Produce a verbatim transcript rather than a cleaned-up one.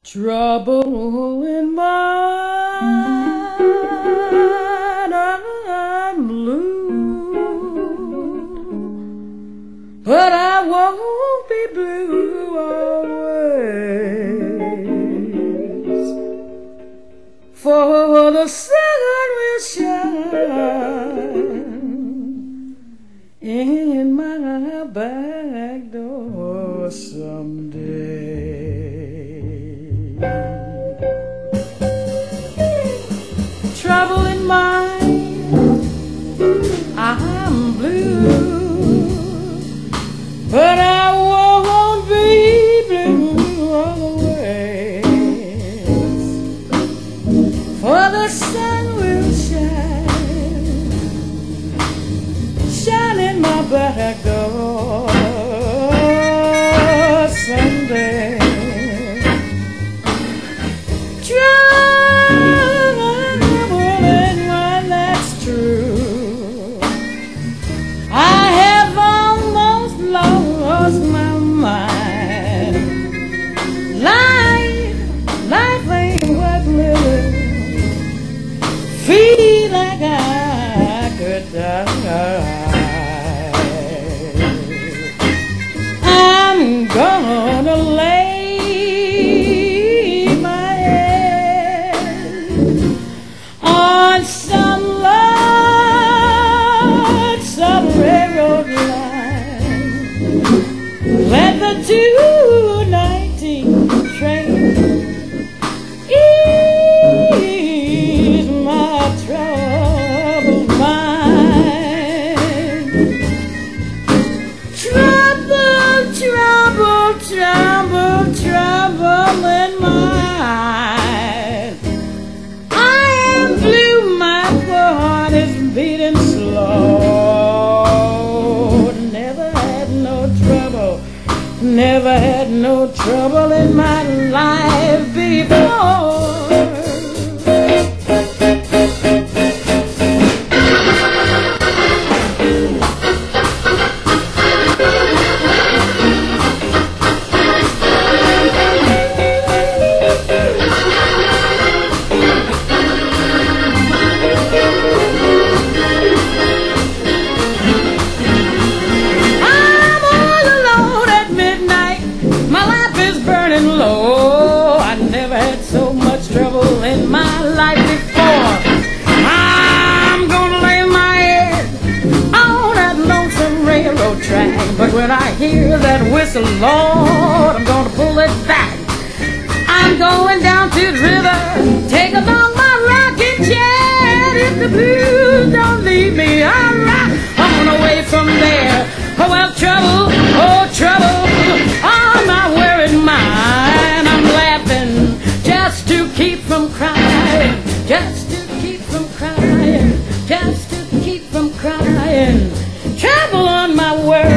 Trouble in mind, I'm blue, but I won't be blue always, for the sun will shine in my back door someday. Trouble in mind, I'm blue, but I won't be blue always, for the sun will shine, shine in my back door someday. Feel like I could die. I'm gonna lay my head on some lonesome railroad line. Let the two nineteen train troubled mind. Trouble, trouble, trouble, trouble in mind. I am blue, my heart is beating slow. Never had no trouble, never had no trouble in my life before. Low. I never had so much trouble in my life before. I'm gonna lay my head on that lonesome railroad track, but when I hear that whistle, Lord, I'm gonna pull it back. I'm going down to the river, take along my rocking chair. If the blues don't leave me, I'll rock on away from there. Oh well, trouble, oh trouble, on my wearing mind. I'm laughing just to keep from crying, just to keep from crying, just to keep from crying. Trouble on my world.